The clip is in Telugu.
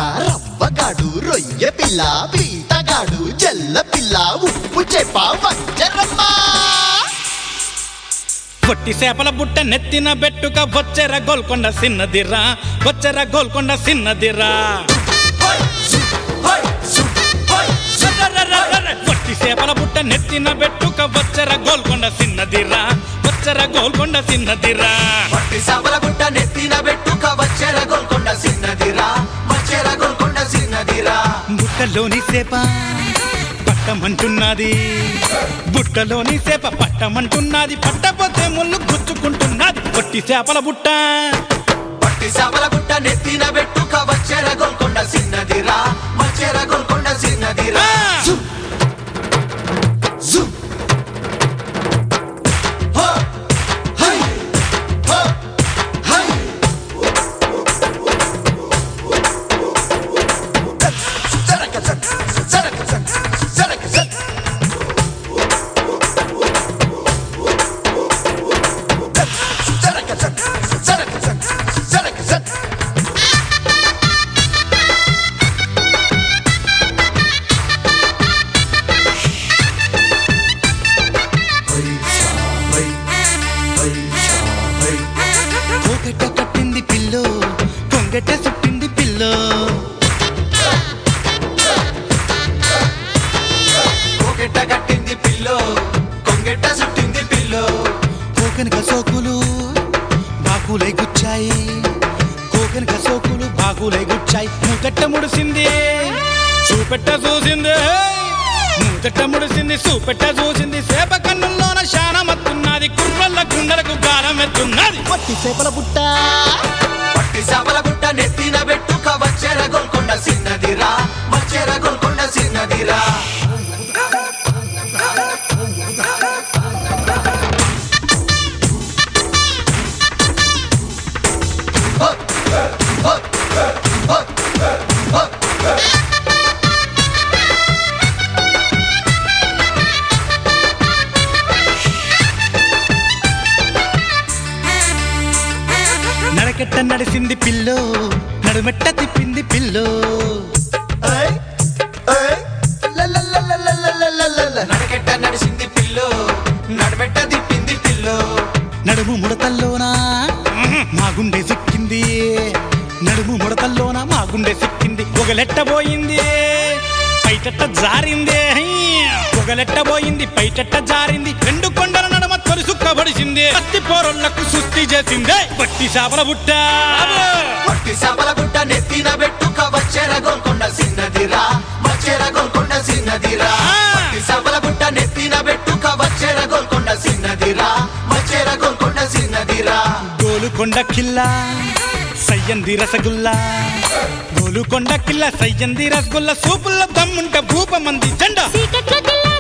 రవ్వగాడు రొయ్య పిల్ల పీతగాడు జల్ల పిల్ల ఉప్పు చేప వంజరమ్మ పొట్టి చేపల బుట్ట నెత్తిన బెట్టుక వచ్చెర గోల్కొండ సిన్నదిరా వచ్చెర గోల్కొండ సిన్నదిరా పొట్టి చేపల బుట్ట నెత్తిన బెట్టుక వచ్చెర గోల్కొండ సిన్నదిరా వచ్చెర గోల్కొండ సిన్నదిరా పొట్టి చేపల బుట్ట నెత్తిన బెట్టుక వచ్చెర గోల్కొండ సిన్నదిరా వచ్చెర గోల్కొండ సిన్నదిరా బుట్టలోని చేప పట్టమంటున్నది బుట్టలోని చేప పట్టమంటున్నది పట్టపోతే ముళ్ళు గుచ్చుకుంటున్నది పొట్టి చేపల బుట్ట పొట్టి చేపల బుట్ట నెత్తిన బెట్టుక వచ్చెర గోల్కొండ సిన్నదిరా వచ్చెర గోల్కొండ సిన్నదిరా కోకెట్ట కట్టింది పిల్లో కొంగెట్ట చుట్టింది పిల్లో కోకెట్ట కట్టింది పిల్లో కొంగెట్ట చుట్టింది పిల్లో కోకెనక సోకులు బాకులై గుచ్చాయి కోకెనక సోకులు బాకులై గుచ్చాయి మూకట్ట ముడిసింది చూపెట్ట చూసింది మూకట్ట ముడిసింది చూపెట్ట చూసింది సేప కన్నుల్లోన శానమత్తున్నది కుర్రల్ల గుండెలకు గాలం ఎత్తున్నది పొట్టి చేపల బుట్ట పొట్టి చేపల బుట్ట నెత్తిన బెట్టుక వచ్చెర గోల్కొండ సిన్నదిరా వచ్చెర గోల్కొండ సిన్నదిరా నడకెట్ట నడిసింది పిల్లో నడుమెట్ట తిప్పింది పిల్లో నడకెట్ట నడిసింది పిల్లో నడమెట్ట తిప్పింది పిల్లో నడుము ముడతల్లోనా మా గుండె సిక్కింది నడుము ముడతల్లోన మా గుండె సిక్కింది ఒకలెట్టబోయింది పైటట్ట జారింది ఒకలెట్టబోయింది పైటట్ట జారింది రెండు కొండల నడమ తొలుసుక్కబడిసింది కత్తి పోరొళ్లకు సుస్థి చేసింది పట్టి చేపల బుట్ట పొట్టి చేపల బుట్ట నెత్తిన బెట్టుక వచ్చెర గోల్కొండ సిన్నదిరా వచ్చెర గోల్కొండ సిన్నదిరా పొట్టి చేపల బుట్ట నెత్తిన బెట్టుక వచ్చెర గోల్కొండ సిన్నదిరా వచ్చెర గోల్కొండ సిన్నదిరా గోలుకొండ కిల్లా సయ్యంది రసగుల్లా గోలుకొండ కిల్లా సయ్యంది రసగుల్లా సూపుల్లో దమ్ముంట భూపమంది జెండా